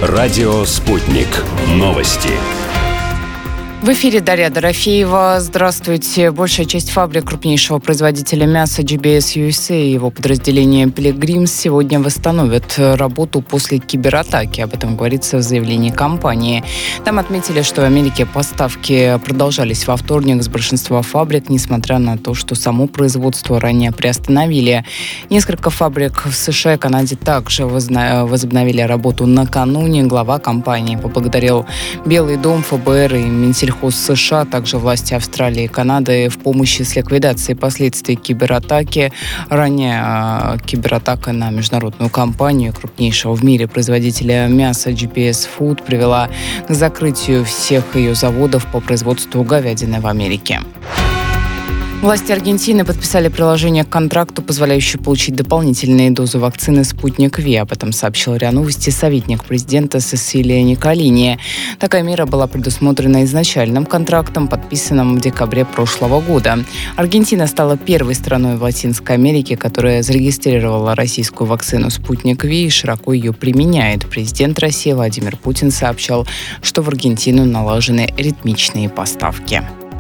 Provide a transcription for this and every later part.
Радио «Спутник». Новости. В эфире Дарья Дорофеева. Здравствуйте. Большая часть фабрик крупнейшего производителя мяса GBS USA и его подразделения Pilgrims сегодня восстановят работу после кибератаки. Об этом говорится в заявлении компании. Там отметили, что в Америке поставки продолжались во вторник с большинства фабрик, несмотря на то, что само производство ранее приостановили. Несколько фабрик в США и Канаде также возобновили работу накануне. Глава компании поблагодарил Белый дом, ФБР и Минсельхоз США, а также власти Австралии и Канады в помощи с ликвидацией последствий кибератаки. Ранее кибератака на международную компанию, крупнейшего в мире производителя мяса GPS Food, привела к закрытию всех ее заводов по производству говядины в Америке. Власти Аргентины подписали приложение к контракту, позволяющее получить дополнительные дозы вакцины «Спутник Ви». Об этом сообщил РИА Новости советник президента Сесилия Николини. Такая мера была предусмотрена изначальным контрактом, подписанным в декабре прошлого года. Аргентина стала первой страной в Латинской Америке, которая зарегистрировала российскую вакцину «Спутник Ви» и широко ее применяет. Президент России Владимир Путин сообщал, что в Аргентину налажены ритмичные поставки.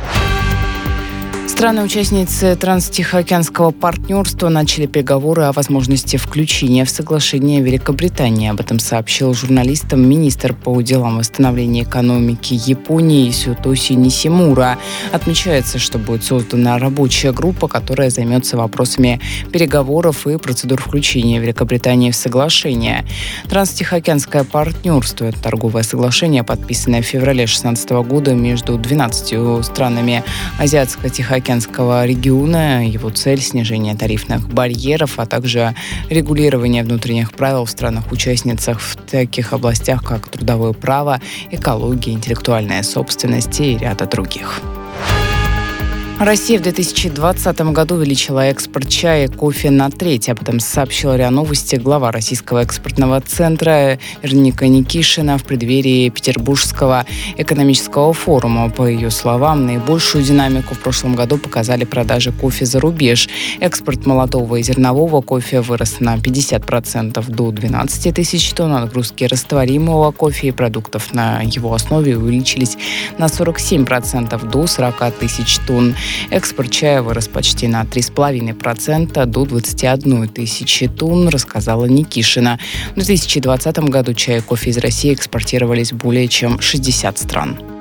Страны-участницы Транстихоокеанского партнерства начали переговоры о возможности включения в соглашение Великобритании. Об этом сообщил журналистам министр по делам восстановления экономики Японии Сютоси Нисимура. Отмечается, что будет создана рабочая группа, которая займется вопросами переговоров и процедур включения Великобритании в соглашение. Транстихоокеанское партнерство – это торговое соглашение, подписанное в феврале 2016 года между 12 странами Азиатско-Тихоокеанского региона. Его цель – снижение тарифных барьеров, а также регулирование внутренних правил в странах-участницах в таких областях, как трудовое право, экология, интеллектуальная собственность и ряда других. Россия в 2020 году увеличила экспорт чая и кофе на треть. Об этом сообщила РИА Новости глава Российского экспортного центра Вероника Никишина в преддверии Петербургского экономического форума. По ее словам, наибольшую динамику в прошлом году показали продажи кофе за рубеж. Экспорт молотого и зернового кофе вырос на 50% до 12 тысяч тонн. Отгрузки растворимого кофе и продуктов на его основе увеличились на 47% до 40 тысяч тонн. Экспорт чая вырос почти на 3,5% до 21 тысячи тонн, рассказала Никишина. В 2020 году чай и кофе из России экспортировались в более чем 60 стран.